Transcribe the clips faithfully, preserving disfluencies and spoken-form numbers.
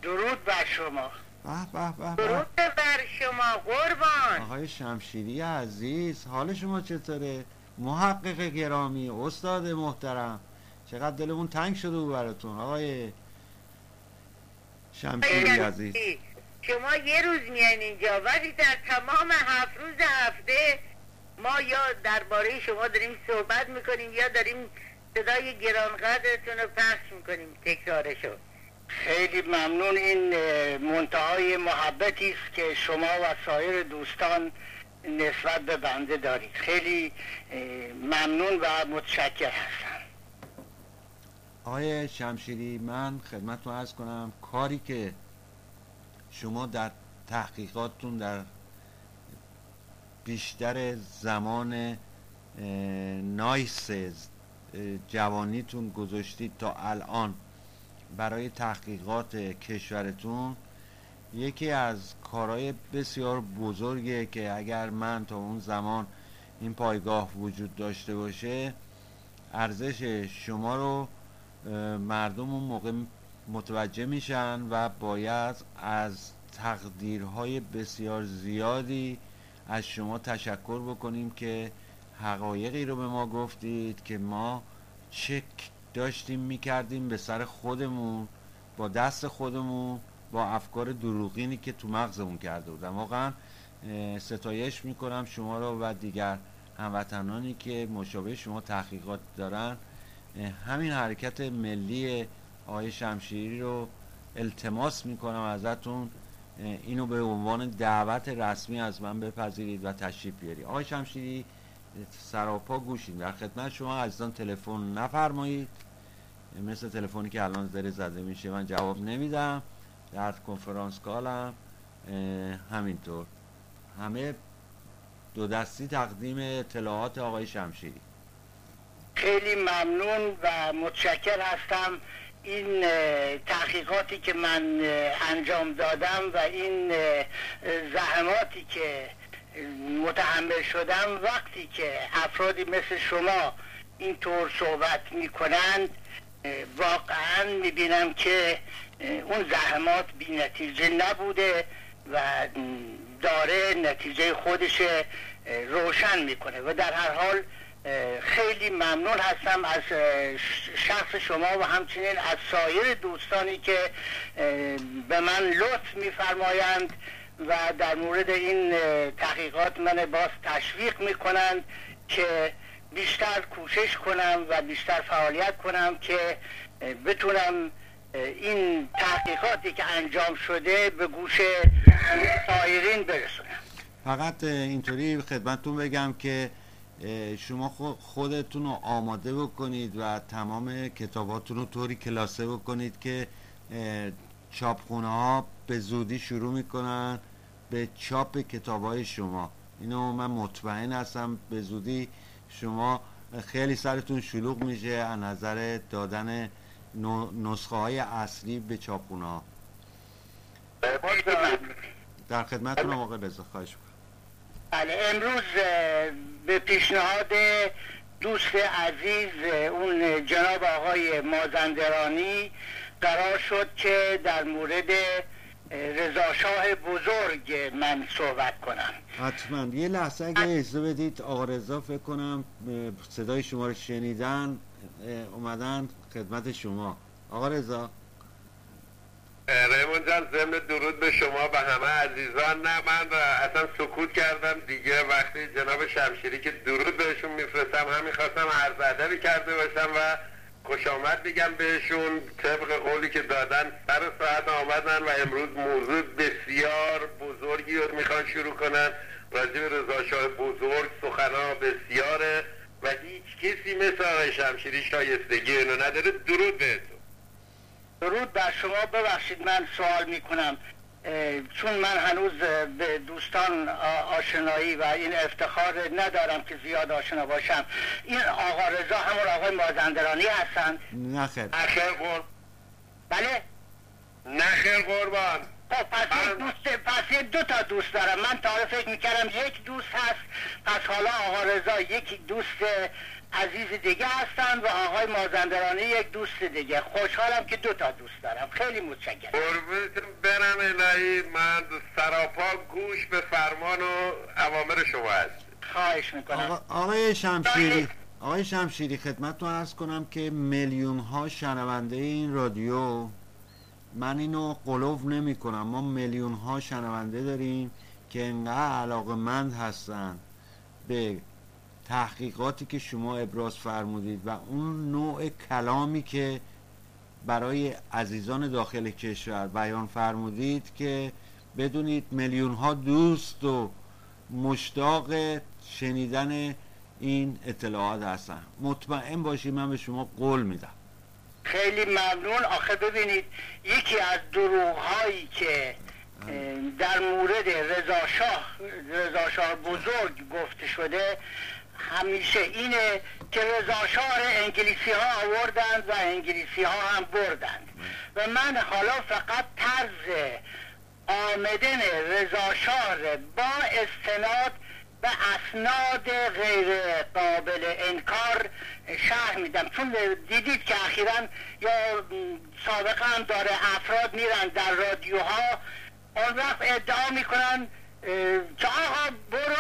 درود بر شما. به به به به. درود بر شما قربان. آقای شمشیری عزیز، حال شما چطوره؟ محقق گرامی، استاد محترم، چقدر دلمون تنگ شده بود براتون آقای شمشیری عزیز. شما یه روز میان اینجا ولی در تمام هفت روز هفته ما یا درباره شما داریم صحبت میکنیم یا داریم صدای گرانقدرتون رو پخش میکنیم تکرارشو. خیلی ممنون. این منتهای محبتی است که شما و سایر دوستان نسبت به بنده دارید. خیلی ممنون و متشکر هستم. آقای شمشیری، من خدمتتون عرض کنم کاری که شما در تحقیقاتتون در بیشتر زمان نایس جوانیتون گذاشتید تا الان برای تحقیقات کشورتون، یکی از کارهای بسیار بزرگه که اگر من تا اون زمان این پایگاه وجود داشته باشه، ارزش شما رو مردم اون موقع متوجه میشن و باید از تقدیرهای بسیار زیادی از شما تشکر بکنیم که حقایقی رو به ما گفتید که ما چک داشتیم میکردیم به سر خودمون، با دست خودمون، با افکار دروغینی که تو مغزمون کرده بودم. واقعا ستایش میکنم شما رو و دیگر هموطنانی که مشابه شما تحقیقات دارن. همین حرکت ملی آقای شمشیری رو التماس میکنم ازتون اینو به عنوان دعوت رسمی از من بپذیرید و تشریف بیارید. آقای شمشیری سراپا گوشیم، در خدمت شما عزیزان. تلفن نفرمایید، مثل تلفنی که الان داره زده میشه من جواب نمیدم، در کنفرانس کالم همینطور. همه دو دستی تقدیم اطلاعات آقای شمشیری. خیلی ممنون و متشکر هستم. این تحقیقاتی که من انجام دادم و این زحماتی که متحمل شدم، وقتی که افرادی مثل شما اینطور صحبت میکنند واقعا میبینم که اون زحمات بی نتیجه نبوده و داره نتیجه خودش روشن میکنه و در هر حال خیلی ممنون هستم از شخص شما و همچنین از سایر دوستانی که به من لطف میفرمایند و در مورد این تحقیقات من باز تشویق میکنند که بیشتر کوشش کنم و بیشتر فعالیت کنم که بتونم این تحقیقاتی که انجام شده به گوش سایرین برسونم. فقط اینطوری خدمتتون بگم که شما خودتون رو آماده بکنید و تمام کتاباتون رو طوری کلاسه بکنید که چاپخونه ها به زودی شروع میکنن به چاپ کتاب های شما. اینو من مطمئن هستم به زودی شما خیلی سرتون شلوغ میشه از نظر دادن نسخه های اصلی به چاپخونه ها. در خدمتتونم آقای رضا. خواهش میکنم. بله، امروز به پیشنهاد دوست عزیز اون جناب آقای مازندرانی قرار شد که در مورد رضاشاه بزرگ من صحبت کنم. حتما یه لحظه اگه اجازه بدید آقا رضا، فکر کنم صدای شما رو شنیدن اومدن خدمت شما. آقا رضا. ریمون جان، ضمن درود به شما و همه عزیزان. نه من اصلا سکوت کردم دیگه وقتی جناب شمشیری که درود بهشون میفرستم همین خواستم عرض ادبی کرده باشم و خوش آمد میگم بهشون. طبق قولی که دادن سر ساعت آمدن و امروز موضوع بسیار بزرگی رو میخوان شروع کنن. راجع به رضاشاه بزرگ سخنا بسیاره و هیچ کسی مثل آقای شمشیری شایستگی اینو نداره. درود بهتون. درود بر شما. ببخشید من سوال میکنم، چون من هنوز به دوستان آشنایی و این افتخار ندارم که زیاد آشنا باشم. این آقا رضا همون آقای مازندرانی هستند؟ نه خیر. نخیر قربان. بله؟ نخیر قربان. خب پس یک دوست، پس دو تا دوست دارم. من تا حالا فکر میکردم یک دوست هست، پس حالا آقا رضا یک دوست عزیز دیگه هستن و آقای مازندرانی یک دوست دیگه. خوشحالم که دو تا دوست دارم. خیلی متشکرم. قربونتون برم الهی. من سراپا گوش به فرمان و اوامر شما هست. خواهش میکنم. آقا، آقای شمشیری آقای شمشیری خدمتتون عرض کنم که میلیون ها شنونده این رادیو، من اینو قلوف نمی کنم، ما میلیون ها شنونده داریم که انقدر علاقه‌مند هستن به تحقیقاتی که شما ابراز فرمودید و اون نوع کلامی که برای عزیزان داخل کشور بیان فرمودید که بدونید میلیون ها دوست و مشتاق شنیدن این اطلاعات هستن. مطمئن باشید من به شما قول میدم. خیلی ممنون. آخه ببینید یکی از دروغ هایی که در مورد رضا شاه رضا شاه بزرگ گفته شده همیشه اینه که رضا شاه انگلیسی ها آوردند و انگلیسی ها هم بردند و من حالا فقط طرز آمدن رضا شاه با استناد به اسناد غیر قابل انکار شرح میدم، چون دیدید که اخیراً یا سابقا هم داره افراد میرن در رادیوها اون وقت ادعا میکنن که آقا برو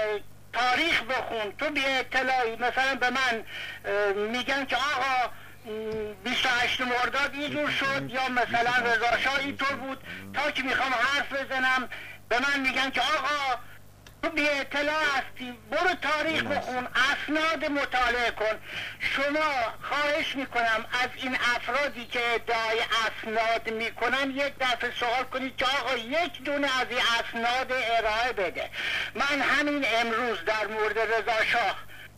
تاریخ بخون، تو بی اطلاعی. مثلا به من میگن که آقا بیست و هشت مرداد اینجور شد یا مثلا رضا شاه اینطور بود، تا که میخوام حرف بزنم به من میگن که آقا تو بی اطلاع هستی، برو تاریخ بخون، اسناد مطالعه کن. شما خواهش میکنم از این افرادی که ادعای اسناد میکنن یک دفعه سوال کنید که آقا یک دونه از این اسناد ارائه بده. من همین امروز در مورد رضا شاه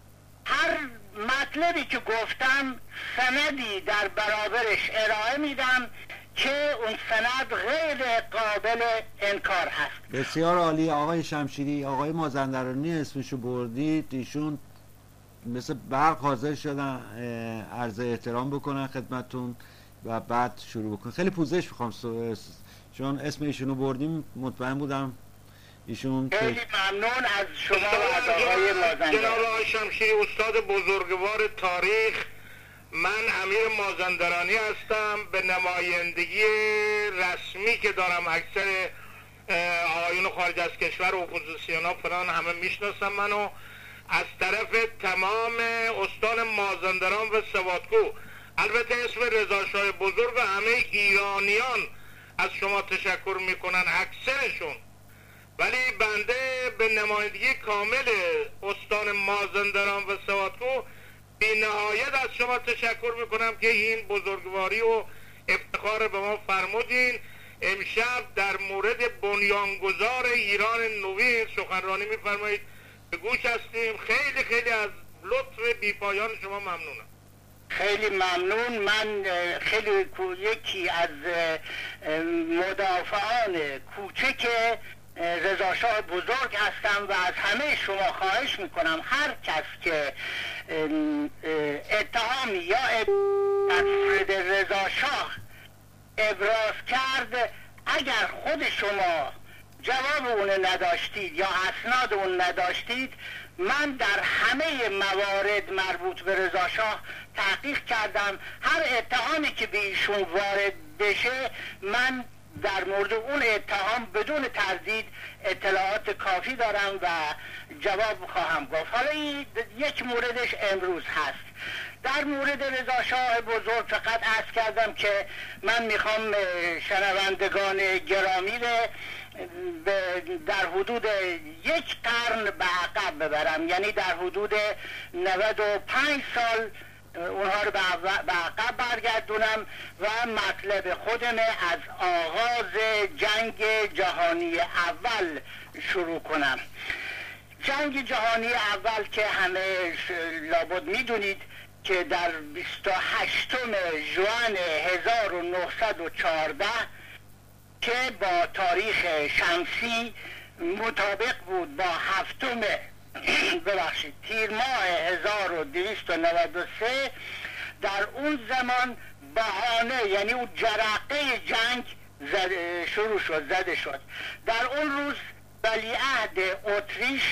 هر مطلبی که گفتم سندی در برابرش ارائه میدم که اون سند غیر قابل انکار هست. بسیار عالی. آقای شمشیری، آقای مازندرانی اسمشو بردید، ایشون مثل برق حاضر شدن عرض احترام بکنن خدمتون و بعد شروع بکنن. خیلی پوزش میخوام چون اسم ایشونو بردیم، مطمئن بودم ایشون. خیلی ممنون از شما و از آقای مازندرانی. جناب آقای شمشیری استاد بزرگوار تاریخ، من امیر مازندرانی هستم. به نمایندگی رسمی که دارم اکثر آقایون خارج از کشور و اپوزیسیون ها فلان همه میشناسم منو، از طرف تمام استان مازندران و سوادکو، البته اسم رضا شاه بزرگ و همه ایرانیان از شما تشکر میکنن اکثرشون، ولی بنده به نمایندگی کامل استان مازندران و سوادکو بی نهایت از شما تشکر میکنم که این بزرگواری و افتخار به ما فرمودین. امشب در مورد بنیانگذار ایران نوین سخنرانی میفرمایید، به گوش هستیم. خیلی خیلی از لطف بی پایان شما ممنونم. خیلی ممنون. من خیلی یکی از مدافعان کوچک رضا شاه بزرگ هستم و از همه شما خواهش میکنم هر کس که اتهامی یا در مورد رضا شاه ابراز کرد، اگر خود شما جواب اون نداشتید یا اسناد اون نداشتید، من در همه موارد مربوط به رضا شاه تحقیق کردم. هر اتهامی که به ایشون وارد بشه من در مورد اون اتهام بدون تردید اطلاعات کافی دارم و جواب خواهم گفت. حالا این یک موردش امروز هست. در مورد رضا شاه بزرگ فقط عرض کردم که من میخوام شنوندگان گرامی رو در حدود یک قرن به عقب ببرم، یعنی در حدود نود و پنج سال اونها رو به عقب برگردونم و مطلب خودم از آغاز جنگ جهانی اول شروع کنم. جنگ جهانی اول که همه لابد میدونید که در بیست و هشتم ژوئن هزار و نهصد و چهارده که با تاریخ شمسی مطابق بود با هفتم ببخشید تیر ماه هزار و دویست و نود و سه، در اون زمان بهانه یعنی اون جرقه جنگ شروع شد زده شد. در اون روز ولیعهد اتریش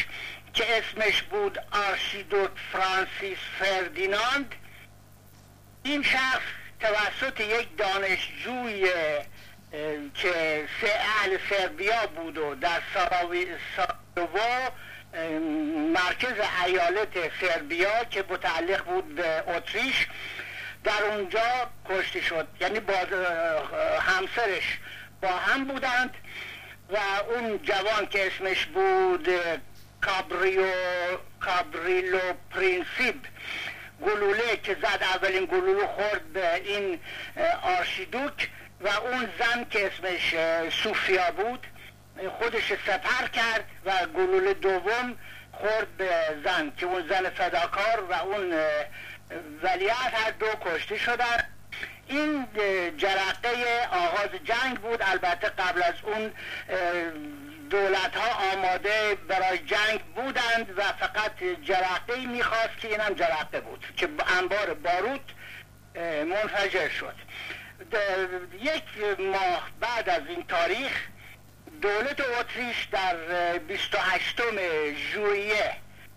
که اسمش بود آرشیدوک فرانسیس فردیناند. این شخص توسط یک دانشجوی که اهل سربیا بود و در ساراوو مرکز ایالت سربیا که متعلق بود به اتریش، در اونجا کشته شد. یعنی با همسرش با هم بودند و اون جوان که اسمش بود کابریو کابریلو پرینسیپ، گلوله که زد، اولین گلوله خورد به این آرشیدوک و اون زن که اسمش سوفیا بود خودش سپر کرد و گلوله دوم خورد به زن که اون زن فداکار و اون ولیعهد، هر دو کشته شدن. این جرقه آغاز جنگ بود. البته قبل از اون دولت ها آماده برای جنگ بودند و فقط جرقه میخواست که این هم جرقه بود که انبار بارود منفجر شد. یک ماه بعد از این تاریخ دولت اتریش در بیست و هشتم ژوئیه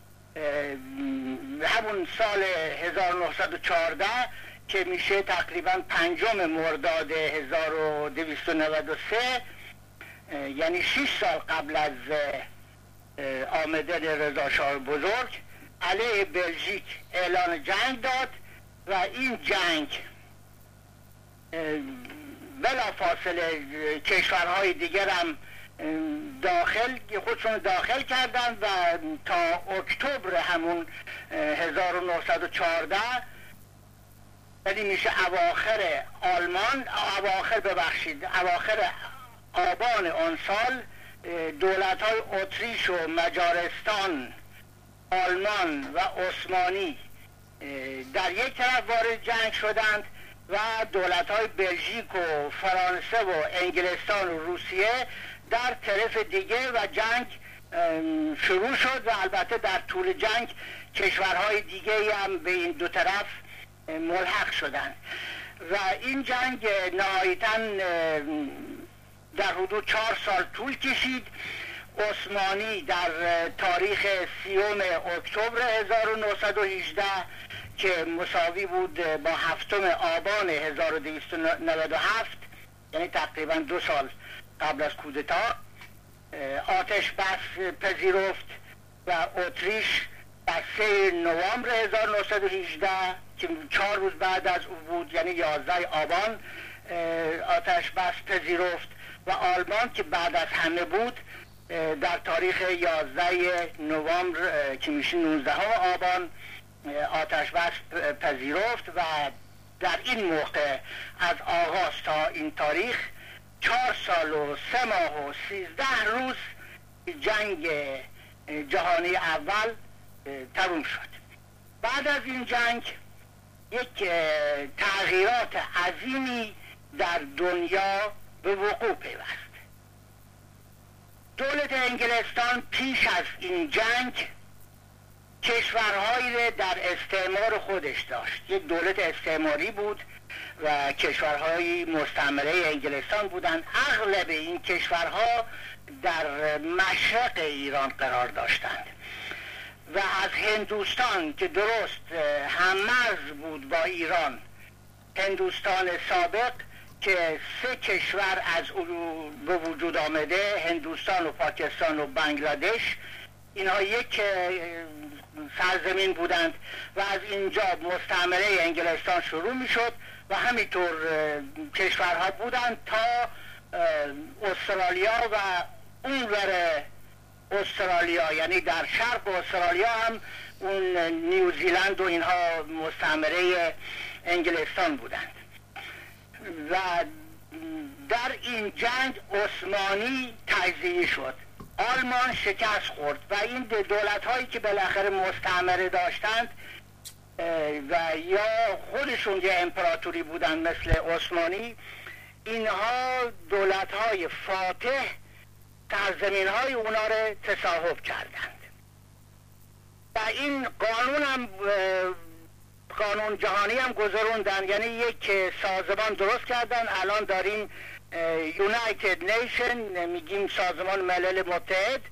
همون سال هزار و نهصد و چهارده که میشه تقریبا پنجم مرداد هزار و دویست و نود و سه، یعنی شش سال قبل از آمدن رضا شاه بزرگ، علیه بلژیک اعلان جنگ داد و این جنگ بلا فاصله کشورهای دیگر هم داخل خودشون داخل کردن و تا اکتبر همون هزار و نهصد و چهارده، یعنی میشه اواخر آلمان اواخر ببخشید اواخر آبان آن سال، دولت های اتریش و مجارستان، آلمان و عثمانی در یک طرف وارد جنگ شدند و دولت های بلژیک و فرانسه و انگلستان و روسیه در طرف دیگه و جنگ شروع شد و البته در طول جنگ کشورهای دیگه هم به این دو طرف ملحق شدند و این جنگ نهایتاً در حدود چهار سال طول کشید. عثمانی در تاریخ سیوم اکتبر هزار و نهصد و هجده که مساوی بود با هفتم آبان هزار و دویست و نود و هفت، یعنی تقریبا دو سال قبل از کودتا، آتش بس پذیرفت و اتریش در سه نوامبر هزار و نهصد و هجده که چهار روز بعد از او بود، یعنی یازده آبان، آتش بس پذیرفت و آلمان که بعد از همه بود در تاریخ یازده نوامبر که میشه نوزده آبان آتش بس پذیرفت و در این موقع از آغاز تا این تاریخ چهار سال و سه ماه و سیزده روز جنگ جهانی اول تموم شد. بعد از این جنگ یک تغییرات عظیمی در دنیا به وقوع پیوست. دولت انگلستان پیش از این جنگ کشورهایی در استعمار خودش داشت. یک دولت استعماری بود و کشورهای مستعمره انگلستان بودند. اغلب این کشورها در مشرق ایران قرار داشتند و از هندوستان که درست هم‌مرز بود با ایران، هندوستان سابق که سه کشور از او به وجود آمده، هندوستان و پاکستان و بنگلادش، اینها یک سرزمین بودند و از اینجا مستعمره انگلستان شروع می شد و همینطور کشورها بودند تا استرالیا و اونور استرالیا، یعنی در شرق استرالیا هم اون نیوزیلند و اینها مستعمره انگلستان بودند. و در این جنگ عثمانی تجزیه شد، آلمان شکست خورد و این دولت هایی که بالاخره مستعمره داشتند و یا خودشون یه امپراتوری بودن مثل عثمانی، اینها دولت های فاتح سرزمین های اونا رو تصاحب کردند و این قانون هم قانون جهانی هم گذروندن، یعنی یک سازمان درست کردن. الان داریم یونایتد نیشن، میگیم سازمان ملل متحد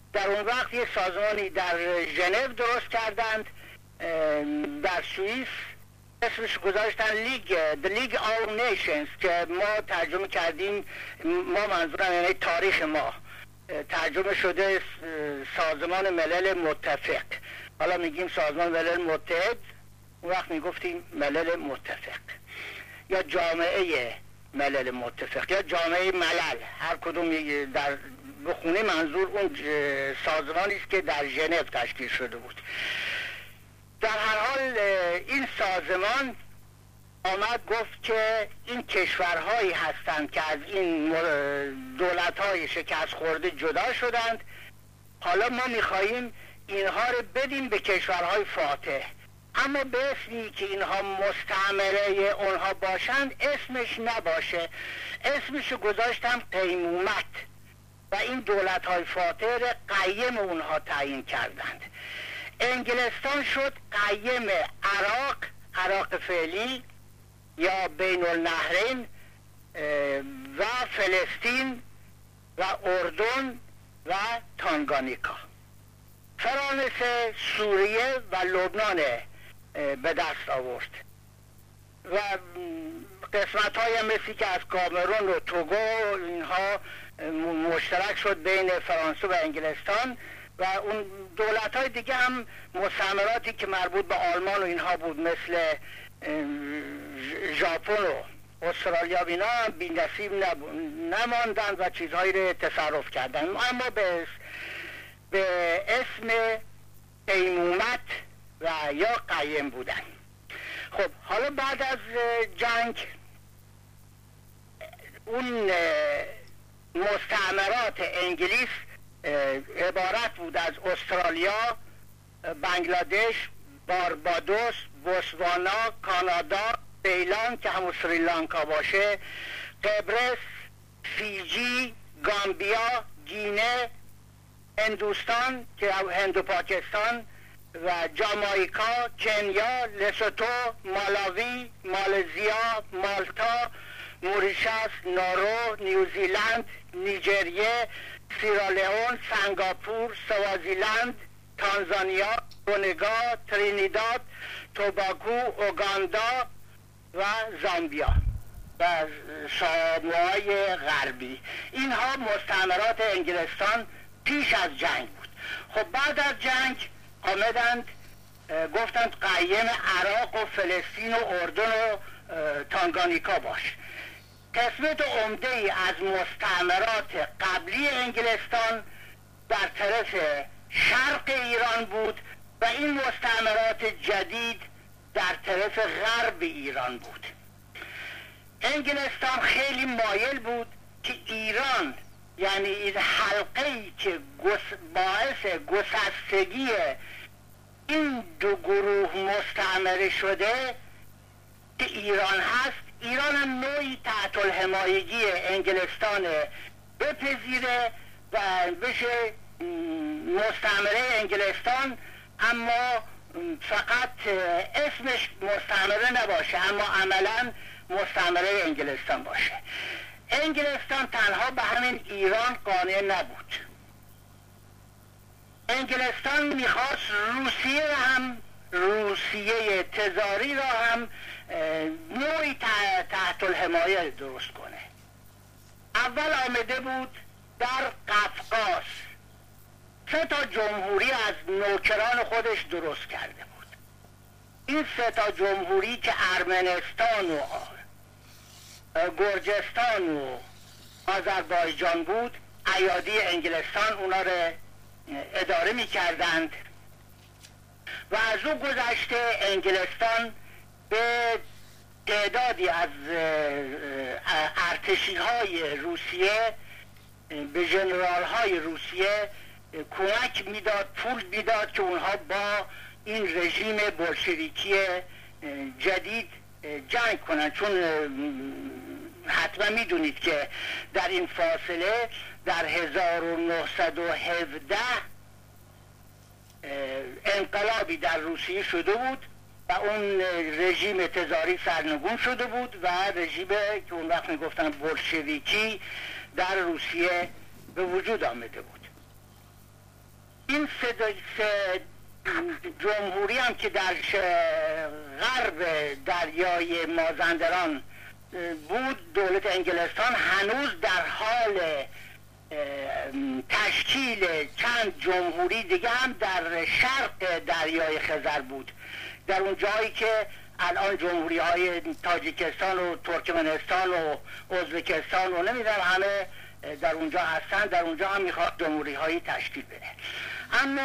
در اون وقت یک سازمانی در ژنو درست کردند در سوئیس، اسمش گذاشتن لیگ The League of Nations که ما ترجمه کردیم، ما منظورم یعنی تاریخ ما ترجمه شده سازمان ملل متفق. حالا میگیم سازمان ملل متحد، اون وقت میگفتیم ملل متفق یا جامعه ملل متفق یا جامعه ملل، هر کدوم در بخونه منظور اون سازمانی است که در ژنو تشکیل شده بود. در هر حال این سازمان آمد گفت که این کشورهایی هستند که از این دولت‌های شکست خورده جدا شدند، حالا ما می‌خواهیم اینها رو بدیم به کشورهای فاتح، اما به اسمی که اینها مستعمره اونها باشند اسمش نباشه، اسمشو گذاشتم قیمومت و این دولت‌های فاتح رو قیم اونها تعیین کردند. انگلستان شد قیم عراق، عراق فعلی یا بین النهرین و فلسطین و اردن و تانگانیکا. فرانسه سوریه و لبنان به دست آورد و قسمت های مثل که از کامرون و توگو اینها مشترک شد بین فرانسه و انگلستان و اون دولت های دیگه هم مستعمراتی که مربوط به آلمان و اینها بود مثل ژاپن و استرالیا و اینا بی نصیب نماندن و چیزهایی رو تصرف کردن، اما به به اسم قیمومت و یا قیم بودن. خب حالا بعد از جنگ اون مستعمرات انگلیس عبارت بود از استرالیا، بنگلادش، باربادوس، بوتسوانا، کانادا، سیلان که همون سریلانکا باشه، قبرس، فیجی، گامبیا، گینه، هندوستان که هند و پاکستان و جامائیکا، کنیا، لسوتو، مالاوی، مالزیا، مالتا، موریشس، نارو، نیوزیلند، نیجریه، سیرالیون، سنگاپور، سوازیلند، تانزانیا، تونگا، ترینیداد، توباگو، اوگاندا و زامبیا و ساموهای غربی. اینها مستعمرات انگلستان پیش از جنگ بود. خب بعد از جنگ آمدند گفتند قیم عراق و فلسطین و اردن و تانگانیکا باش. قسمت عمده ای از مستعمرات قبلی انگلستان در طرف شرق ایران بود و این مستعمرات جدید در طرف غرب ایران بود. انگلستان خیلی مایل بود که ایران، یعنی این حلقه‌ای که باعث گسستگی این دو گروه مستعمره شده که ایران هست، ایران هم نوعی تحت الحمایگی انگلستان بپذیره و بشه مستعمره انگلستان، اما فقط اسمش مستعمره نباشه اما عملا مستعمره انگلستان باشه. انگلستان تنها به همین ایران قانع نبود، انگلستان میخواست روسیه را هم، روسیه تزاری را هم نوعی تحت الحمایه درست کنه. اول آمده بود در قفقاز سه تا جمهوری از نوکران خودش درست کرده بود. این سه تا جمهوری که ارمنستان و گرجستان و آذربایجان بود، ایادی انگلستان اونا رو اداره می کردند و از او گذشته انگلستان به تعدادی از ارتشی های روسیه، به ژنرال های روسیه کمک میداد، پول میداد که اونها با این رژیم بولشویکی جدید جنگ کنند، چون حتما میدونید که در این فاصله در هزار و نهصد و هفده انقلابی در روسیه شده بود و اون رژیم تزاری سرنگون شده بود و رژیم که اون وقت میگفتن بولشویکی در روسیه به وجود آمده بود. این سه, سه جمهوری هم که در غرب دریای مازندران بود، دولت انگلستان هنوز در حال تشکیل چند جمهوری دیگه هم در شرق دریای خزر بود، در اون جایی که الان جمهوری های تاجیکستان و ترکمنستان و ازبکستان و نمیدونم همه در اونجا هستن. در اونجا هم میخواد جمهوری هایی تشکیل بده. اما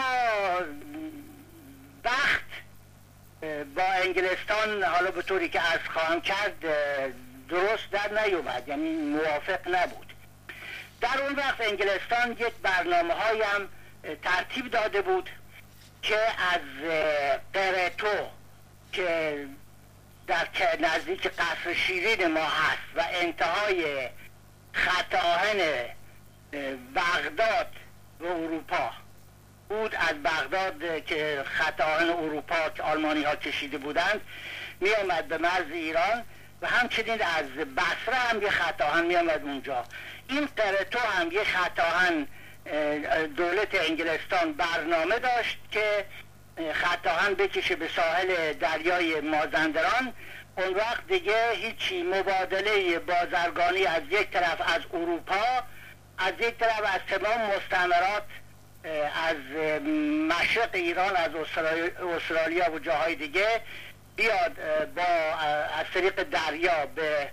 وقت با انگلستان حالا به طوری که عرض خواهم کرد درست در نیومد، یعنی موافق نبود. در اون وقت انگلستان یک برنامه هایی هم ترتیب داده بود که از قرتو که در نزدیک قصر شیرین ما هست و انتهای خط آهن بغداد و اروپا بود، از بغداد که خط آهن اروپا که آلمانی ها کشیده بودند می آمد به مرز ایران و همچنین از بصره هم یه خط آهن می آمد اونجا. این قرتو هم یه خط آهن دولت انگلستان برنامه داشت که خط آهن بکشه به ساحل دریای مازندران. اون وقت دیگه هیچی مبادله بازرگانی از یک طرف از اروپا، از یک طرف از تمام مستعمرات از مشرق ایران، از استرالیا و جاهای دیگه بیاد با از طریق دریا به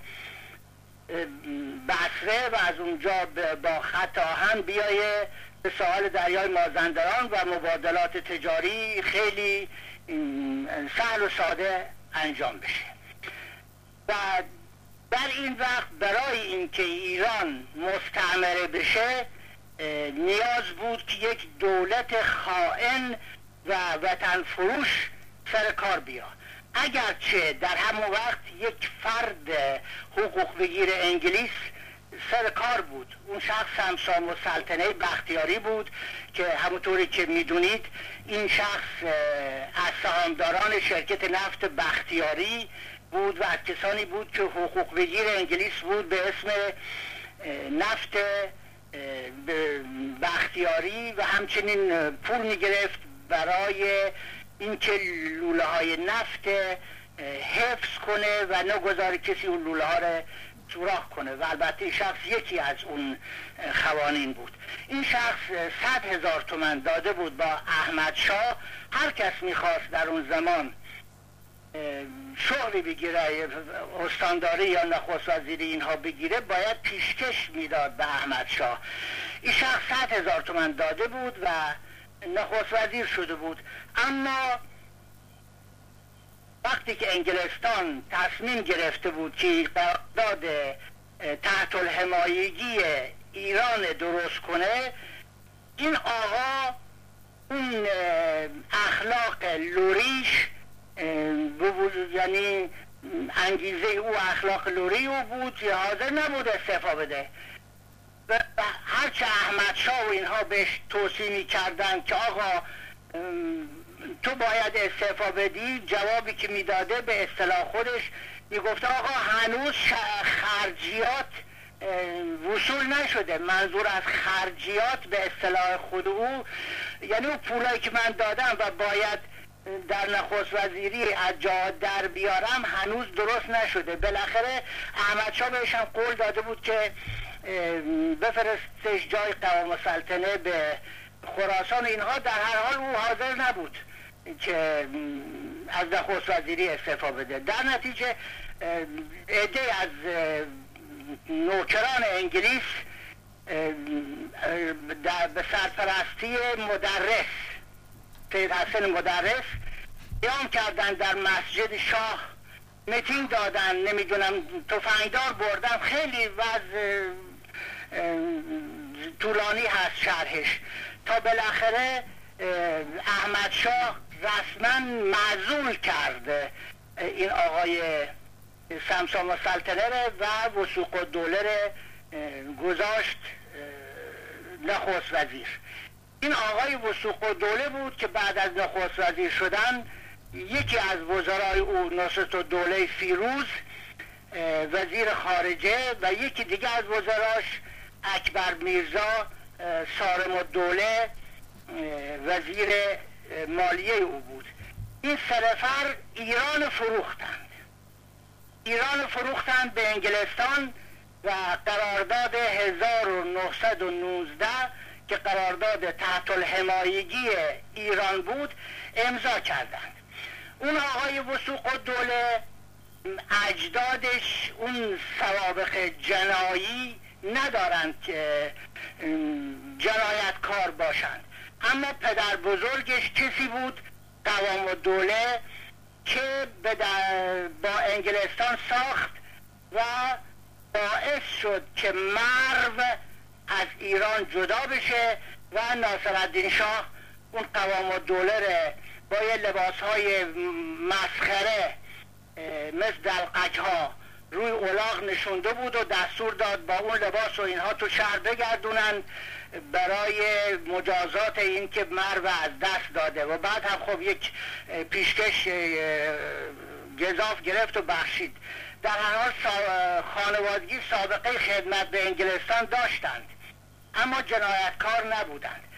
بصره و از اونجا با خط آهن بیایه به ساحل دریای مازندران و مبادلات تجاری خیلی سهل و ساده انجام بشه. و در این وقت برای اینکه ایران مستعمره بشه نیاز بود که یک دولت خائن و وطن فروش سر کار بیاد. اگرچه در همون وقت یک فرد حقوق بگیر انگلیس سر کار بود، اون شخص هم سام السلطنه بختیاری بود که همونطوری که میدونید این شخص از سهامداران شرکت نفت بختیاری بود و از کسانی بود که حقوق بگیر انگلیس بود به اسم نفت بختیاری و همچنین پول میگرفت برای اینکه لوله های نفت حفظ کنه و نگذاره کسی اون لوله ها رو سوراخ کنه و البته این شخص یکی از اون خوانین بود. این شخص صد هزار تومن داده بود با احمد شاه. هر کس میخواست در اون زمان شغلی بگیره، استانداری یا نخست وزیری اینها بگیره، باید پیشکش میداد به احمد شاه. این شخص صد هزار تومن داده بود و نخست وزیر شده بود. اما وقتی که انگلستان تصمیم گرفته بود که قرارداد تحت الحمایگی ایران درست کنه، این آقا اون اخلاق لوریش یعنی انگیزه او اخلاق لوری او بود که حاضر نبود استعفا بده. و هرچه احمد شاه و اینها بهش توصیه می کردن که آقا تو باید استعفا بدی، جوابی که میداده به اصطلاح خودش میگفت آقا هنوز خرجیات وصول نشده. منظور از خرجیات به اصطلاح خود او یعنی اون پولایی که من دادم و باید در نخست وزیری از جا در بیارم هنوز درست نشده. بالاخره احمد شاه بهش هم قول داده بود که بفرستش جای قوام سلطنه به خراسان. اینها در هر حال او حاضر نبود که از نخست وزیری استعفا بده. در نتیجه عده از نوکران انگلیس در به سرپرستی مدرس سید حسن مدرس قیام کردن در مسجد شاه، میتینگ دادن، نمیدونم تفنگدار بردن، خیلی وضع طولانی هست شرحش، تا بالاخره احمد شاه رسما معزول کرد این آقای سمسام السلطنه و وثوق الدوله گذاشت نخست وزیر. این آقای وثوق الدوله بود که بعد از نخست وزیر شدن یکی از وزرای او نصرت الدوله فیروز وزیر خارجه و یکی دیگه از وزراش اکبر میرزا صارم الدوله وزیر مالیه او بود. این سه نفر ایران فروختند ایران فروختند به انگلستان و قرارداد هزار و نهصد و نوزده که قرارداد تحت الحمایگی ایران بود امضا کردند. اون آقای وثوق الدوله اجدادش اون سوابق جنایی ندارند که جنایتکار باشند، اما پدر بزرگش کسی بود، قوام الدوله، که با انگلستان ساخت و باعث شد که مرو از ایران جدا بشه و ناصرالدین شاه اون قوام الدوله رو با یه لباس های مسخره مثل دلقک ها روی الاغ نشونده بود و دستور داد با اون لباس و اینها تو شهر بگردونن برای مجازات این که مرو از دست داده و بعد هم خب یک پیشکش گزاف گرفت و بخشید. در هر حال خانوادگی سابقه خدمت به انگلستان داشتند اما جنایتکار نبودند.